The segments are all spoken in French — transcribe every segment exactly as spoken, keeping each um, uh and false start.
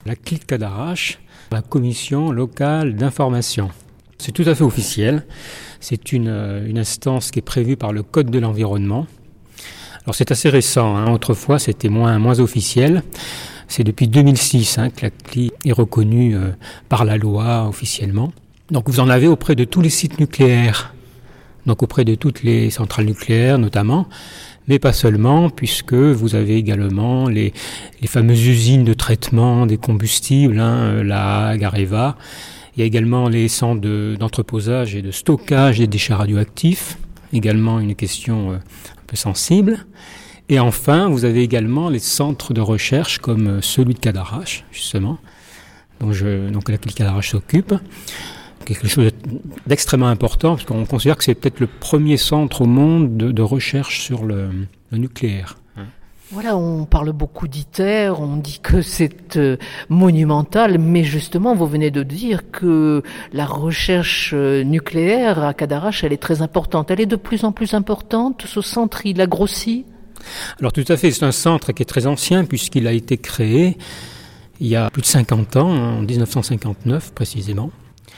la C L I Cadarache, la commission locale d'information. C'est tout à fait officiel. C'est une, une instance qui est prévue par le Code de l'environnement. Alors c'est assez récent, hein. Autrefois c'était moins, moins officiel. C'est depuis deux mille six hein, que la C L I est reconnue euh, par la loi officiellement. Donc vous en avez auprès de tous les sites nucléaires, donc auprès de toutes les centrales nucléaires notamment, mais pas seulement, puisque vous avez également les, les fameuses usines de traitement des combustibles, hein, la Hague, Areva. Il y a également les centres de, d'entreposage et de stockage des déchets radioactifs, également une question euh, un peu sensible. Et enfin, vous avez également les centres de recherche comme celui de Cadarache, justement, dont, je, donc la C L I Cadarache s'occupe. Quelque chose d'extrêmement important, parce qu'on considère que c'est peut-être le premier centre au monde de, de recherche sur le, le nucléaire. Voilà, on parle beaucoup d'ITER, on dit que c'est euh, monumental, mais justement, vous venez de dire que la recherche euh, nucléaire à Cadarache, elle est très importante. Elle est de plus en plus importante. Ce centre, il a grossi. Alors tout à fait, c'est un centre qui est très ancien, puisqu'il a été créé il y a plus de cinquante ans, en dix-neuf cent cinquante-neuf précisément.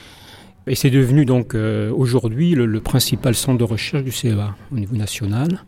Et c'est devenu donc euh, aujourd'hui le, le principal centre de recherche du C E A au niveau national.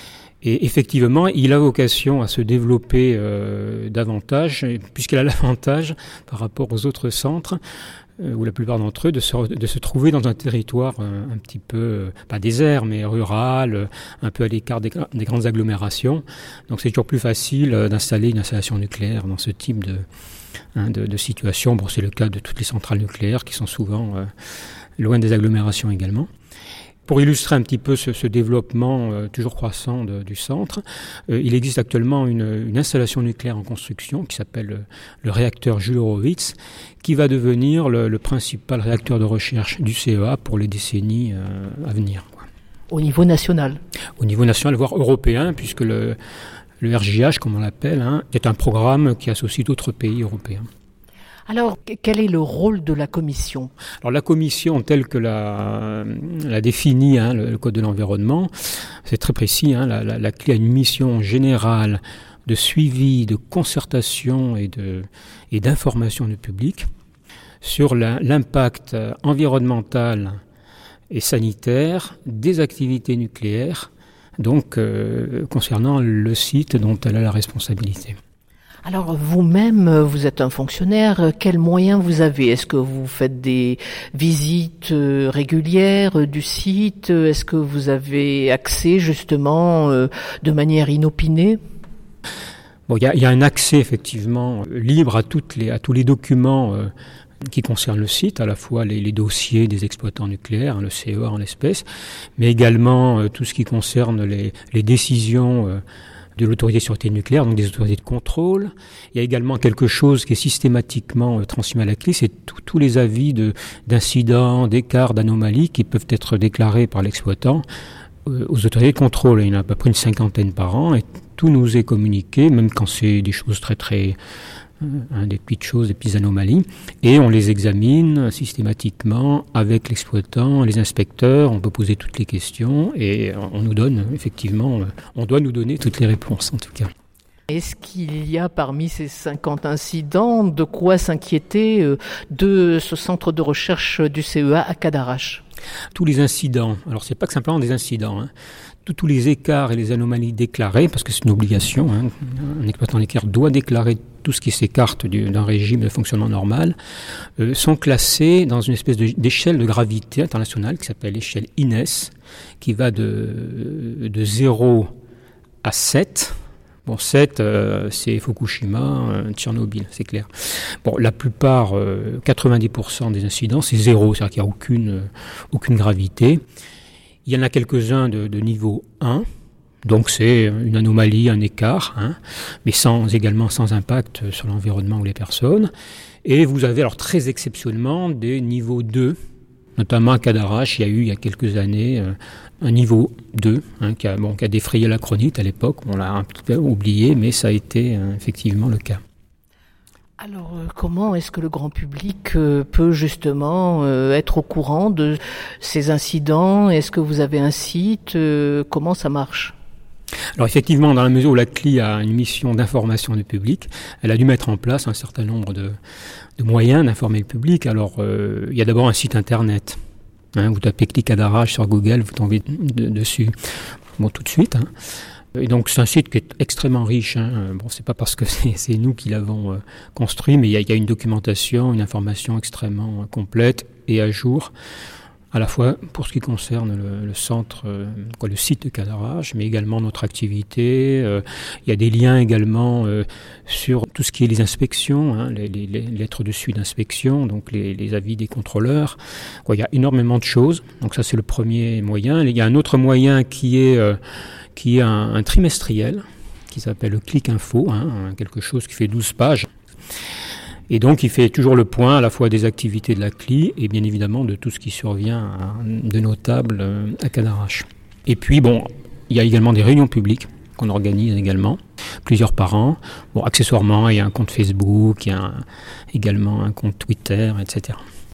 Et effectivement, il a vocation à se développer euh, davantage, puisqu'il a l'avantage par rapport aux autres centres, euh, ou la plupart d'entre eux, de se, de se trouver dans un territoire euh, un petit peu, euh, pas désert, mais rural, euh, un peu à l'écart des, des grandes agglomérations. Donc c'est toujours plus facile euh, d'installer une installation nucléaire dans ce type de... Hein, de, de situation. Bon, c'est le cas de toutes les centrales nucléaires qui sont souvent euh, loin des agglomérations également. Pour illustrer un petit peu ce, ce développement euh, toujours croissant de, du centre, euh, il existe actuellement une, une installation nucléaire en construction qui s'appelle le, le réacteur Jules Horowitz, qui va devenir le, le principal réacteur de recherche du C E A pour les décennies euh, à venir, quoi. Au niveau national. Au niveau national, voire européen, puisque le Le R J H, comme on l'appelle, hein, est un programme qui associe d'autres pays européens. Alors, quel est le rôle de la commission ? Alors, la commission, telle que la, la définit hein, le, le Code de l'environnement, c'est très précis. Hein, la, la, la C L I a une mission générale de suivi, de concertation et, de, et d'information du public sur la, l'impact environnemental et sanitaire des activités nucléaires, donc euh, concernant le site dont elle a la responsabilité. Alors vous-même, vous êtes un fonctionnaire, quels moyens vous avez ? Est-ce que vous faites des visites régulières du site ? Est-ce que vous avez accès justement euh, de manière inopinée ? Bon, il y a, y a un accès effectivement libre à, toutes les, à tous les documents euh, qui concernent le site, à la fois les, les dossiers des exploitants nucléaires, hein, le C E A en l'espèce, mais également euh, tout ce qui concerne les, les décisions euh, de l'autorité de sûreté nucléaire, donc des autorités de contrôle. Il y a également quelque chose qui est systématiquement euh, transmis à la C L I, c'est tous les avis de, d'incidents, d'écarts, d'anomalies qui peuvent être déclarés par l'exploitant euh, aux autorités de contrôle. Il y en a à peu près une cinquantaine par an et tout nous est communiqué, même quand c'est des choses très très... Hein, des petites choses, des petites anomalies, et on les examine systématiquement avec l'exploitant, les inspecteurs, on peut poser toutes les questions, et on nous donne, effectivement, on doit nous donner toutes les réponses, en tout cas. Est-ce qu'il y a parmi ces cinquante incidents de quoi s'inquiéter de ce centre de recherche du C E A à Cadarache ? Tous les incidents, alors c'est pas que simplement des incidents, hein. Tous, tous les écarts et les anomalies déclarés, parce que c'est une obligation, hein. Un exploitant nucléaire doit déclarer tout ce qui s'écarte du, d'un régime de fonctionnement normal, euh, sont classés dans une espèce de, d'échelle de gravité internationale qui s'appelle l'échelle I N E S, qui va de, de zéro à sept. Bon, sept, euh, c'est Fukushima, euh, Tchernobyl, c'est clair. Bon, la plupart, euh, quatre-vingt-dix pour cent des incidents, c'est zéro, c'est-à-dire qu'il n'y a aucune, euh, aucune gravité. Il y en a quelques-uns de, de niveau un, donc c'est une anomalie, un écart, hein, mais sans, également sans impact sur l'environnement ou les personnes. Et vous avez alors très exceptionnellement des niveaux deux, notamment à Cadarache, il y a eu il y a quelques années euh, un niveau deux hein, qui, a, bon, qui a défrayé la chronique à l'époque, on l'a un petit peu oublié, mais ça a été euh, effectivement le cas. Alors, euh, comment est-ce que le grand public euh, peut justement euh, être au courant de ces incidents ? Est-ce que vous avez un site ? euh, Comment ça marche ? Alors effectivement, dans la mesure où la C L I a une mission d'information du public, elle a dû mettre en place un certain nombre de, de moyens d'informer le public. Alors euh, il y a d'abord un site internet. Hein, vous tapez C L I Cadarache sur Google, vous tombez de, dessus. Bon, tout de suite. Hein. Et donc c'est un site qui est extrêmement riche. Hein. Bon, c'est pas parce que c'est, c'est nous qui l'avons euh, construit, mais il y, a, il y a une documentation, une information extrêmement euh, complète et à jour, à la fois pour ce qui concerne le, le centre, euh, quoi, le site de Cadarache, mais également notre activité. Euh, il y a des liens également euh, sur tout ce qui est les inspections, hein, les, les, les lettres de suivi d'inspection, donc les, les avis des contrôleurs. Quoi, il y a énormément de choses. Donc ça c'est le premier moyen. Il y a un autre moyen qui est euh, qui est un, un trimestriel, qui s'appelle le Clic Info, hein, quelque chose qui fait douze pages. Et donc il fait toujours le point à la fois des activités de la C L I et bien évidemment de tout ce qui survient à, de notable à Cadarache. Et puis bon, il y a également des réunions publiques qu'on organise également, plusieurs par an. Bon, accessoirement, il y a un compte Facebook, il y a un, également un compte Twitter, et cetera.